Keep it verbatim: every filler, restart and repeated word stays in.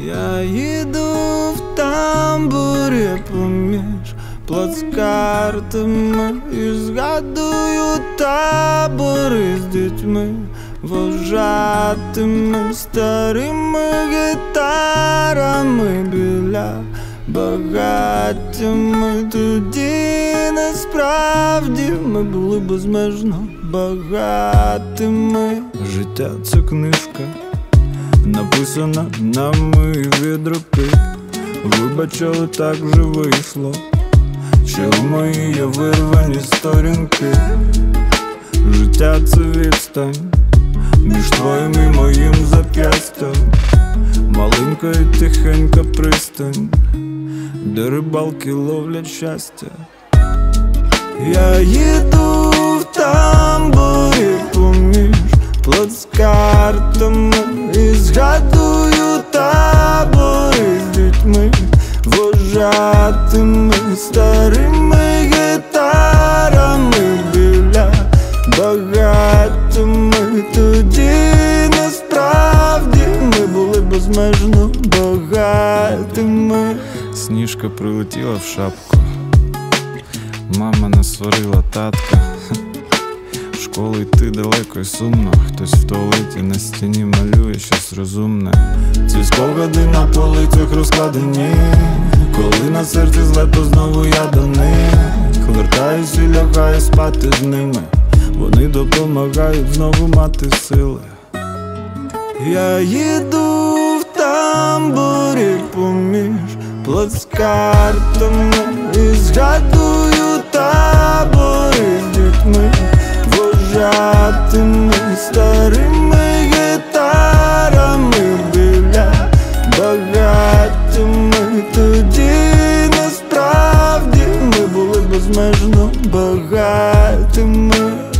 Я їду в тамбурі поміж плацкартами і згадую табори з дітьми, вожатими старими гітарами біля багаттями. Тоді насправді ми були безмежно багатими. Життя — це книжка, написана нами від руки. Вибачили, так вже вийшло, ще у мої є вирвані сторінки. Життя — це відстань між твоїм і моїм зап'ястям, маленька і тихенька пристань, де рибалки ловлять щастя. Я їду в тамбурі поміж плацкартами і згадую табори з дітьми, вожатими старими гітарами біля багаттями. Тоді насправді ми були безмежно багатими. Сніжка прилетіла в шапку, мама насварила татка. В школу йти далеко і сумно, хтось в туалеті на стіні малює щось розумне. Ці спогади на полицях розкладені, коли на серці зле, то знову я до них вертаюсь і лягаю спати з ними. Вони допомагають знову мати сили. Я їду в тамбурі поміж плацкартами і згадую табори з дітьми, вожатими старими гітарами біля багаттями. Тоді насправді ми були безмежно багатими.